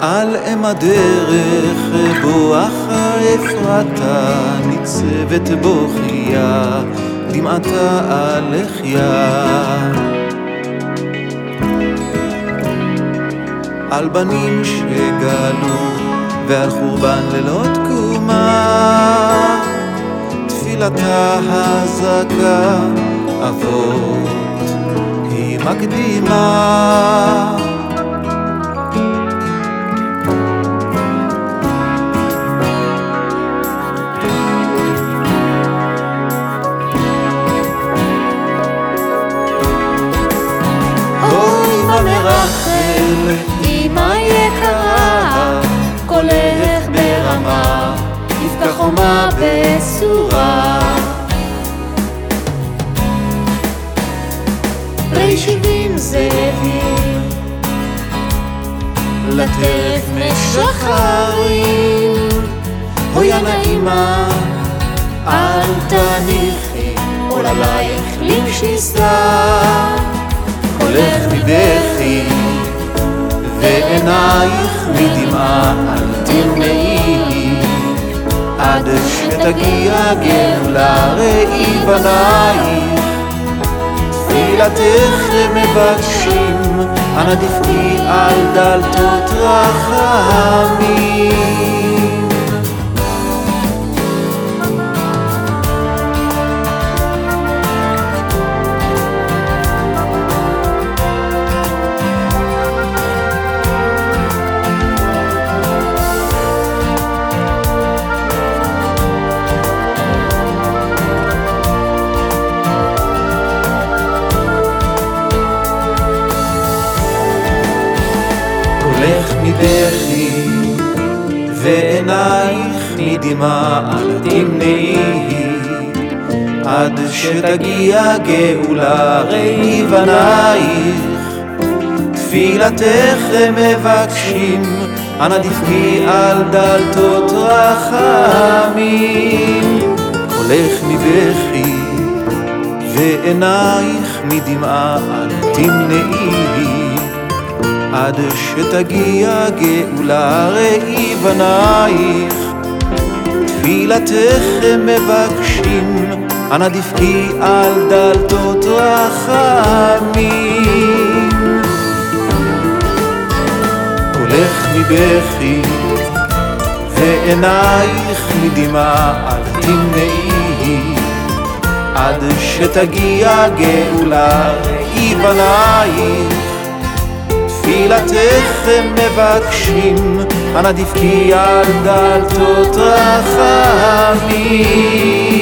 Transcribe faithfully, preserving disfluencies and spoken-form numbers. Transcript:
על אם הדרך בואכה אפרתה ניצבת בוכייה דמעתה על לחיה על בנים שגלו ועל חורבן ללא תקומה תפילתה הזכה אבות היא מקדימה מרחל, אמא יקרה, קולך ברמה, יפקח חומה בסורה. פרי שבעים זאבים, לטרף משחרים, הויה נעימה, אל תניחי, עול עלייך לבשיסה. קולך מבכי ועינייך מדמעה אל תמנעי עד שתגיע גאולה ראי בנייך תפילתך מבקשים אנא דפקי על דלתות רחמים קולך מבכי ועינייך מדמעה אל תמנעי עד שתגיע גאולה ראי בנייך תפילתך מבקשים אנא דפקי על דלתות רחמים קולך מבכי ועינייך מדמעה אל תמנעי עד שתגיע גאולה ראי בנייך תפילתך מבקשים אנא דפקי על דלתות רחמים קולך מבכי ועינייך מדמעה אל תמנעי עד שתגיע גאולה ראי בנייך תפילתך מבקשים אנא דפקי על דלתות רחמים